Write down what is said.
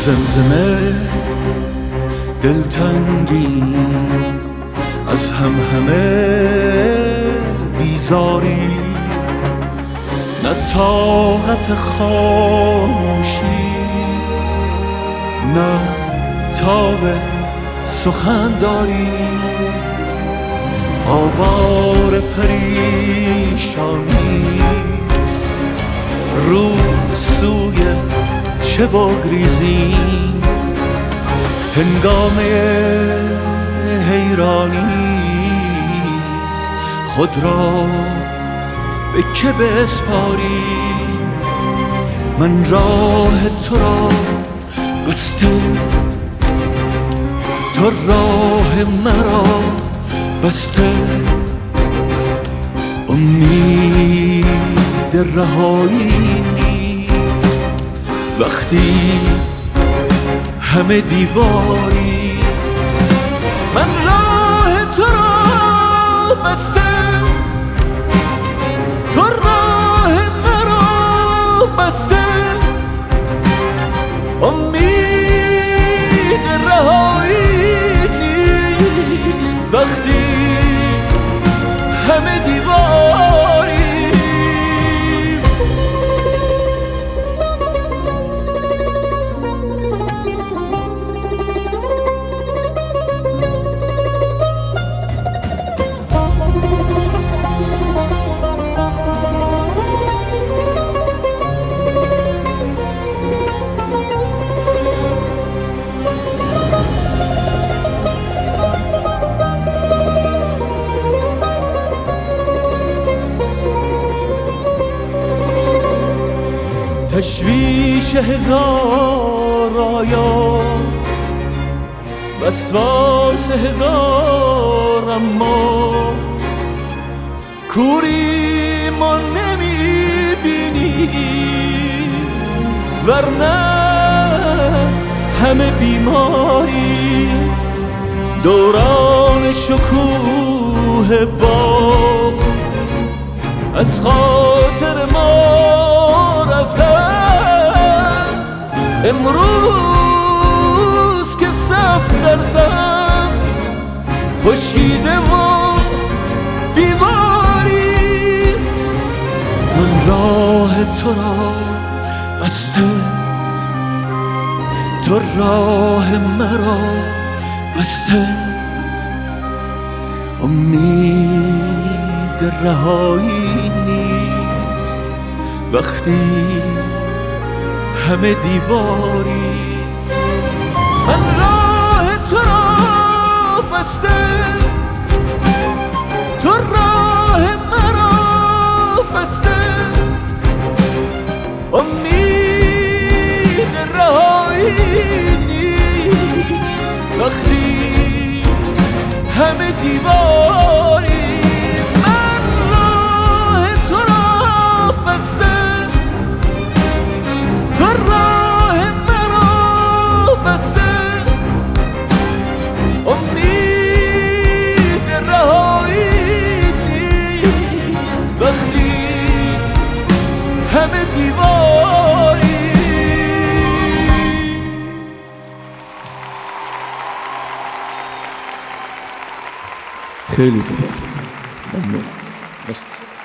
زمزمه دلتنگی، از همه بیزاری، نه طاقت خاموشی، نه تاب سخن داری. آوار پریشانیست، رو سوی چه بگریزیم؟ هنگامه حیرانیست، خود را به که بسپاریم؟ من راه تو را بسته، تو راه مرا بسته. امید رهایی نیست وقتی همه دیواری. من راه تو را بسته، تو راه مرا بسته. امید رهایی نیست وقتی همه دیواری. تشویش هزار آیا، وسواس هزار اما، کوری ما نمیبینی ورنه همه بیماری. دوران شکوه باغ از خاطر ما رفته است. امروز که صف در صف خشکیده و بیماری. من راه تو را بسته، تو راه مرا بسته. امید رهایی نیست وقتی همه دیواری. من راه تو را بسته، تو راه مرا بسته. امید رهایی نیست وقتی همه دیواری. من راه تو را بسته، تو راه مرا بسته. امید رهایی نیست وقتی همه دیواری. خیلی سپاس گذارم. ممنون. مرسی.